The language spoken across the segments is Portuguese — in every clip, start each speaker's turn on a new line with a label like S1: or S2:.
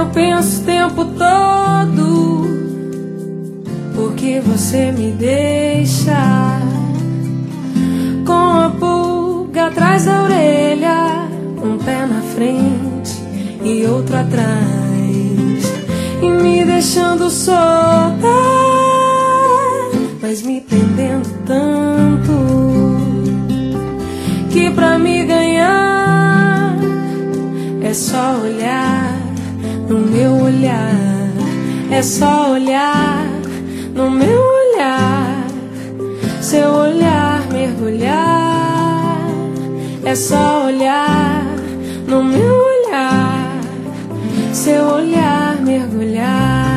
S1: Eu penso o tempo todo, porque você me deixa com a pulga atrás da orelha, um pé na frente e outro atrás, e me deixando solta, mas me prendendo tanto que pra me ganhar é só olhar no meu olhar, é só olhar no meu olhar, seu olhar mergulhar, é só olhar no meu olhar, seu olhar mergulhar.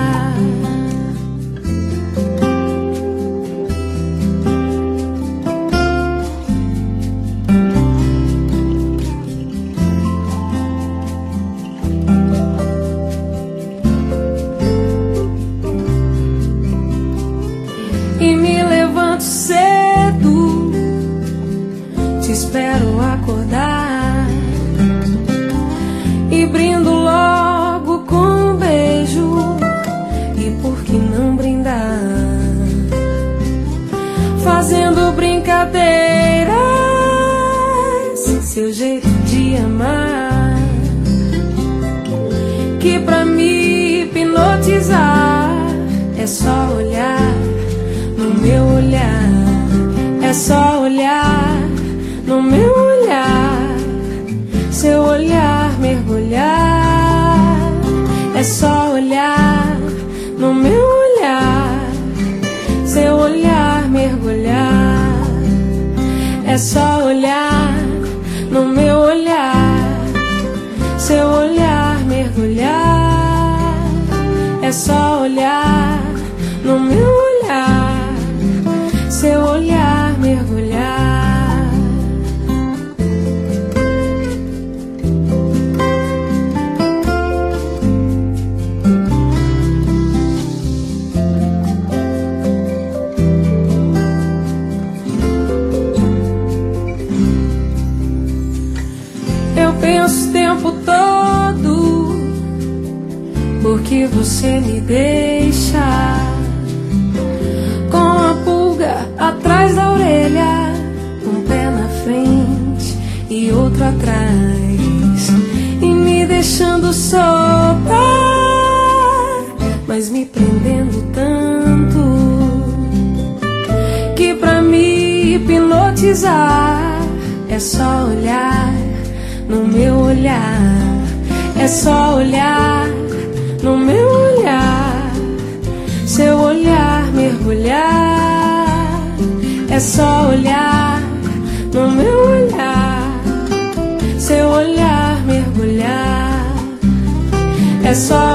S1: E me levanto cedo, te espero acordar, e brindo logo com um beijo, e por que não brindar, fazendo brincadeiras, seu jeito de amar, que pra me hipnotizar é só olhar no meu olhar, é só olhar no meu olhar, seu olhar mergulhar, é só olhar no meu olhar, seu olhar mergulhar, é só olhar no meu olhar, seu olhar mergulhar, é só olhar no meu olhar, seu olhar mergulhar. Eu penso o tempo todo, porque você me deixa com a pulga atrás da orelha, um pé na frente e outro atrás, e me deixando solta, mas me prendendo tanto que pra me hipnotizar é só olhar no meu olhar, é só olhar no meu olhar, seu olhar mergulhar, é só olhar no meu olhar, seu olhar mergulhar, é só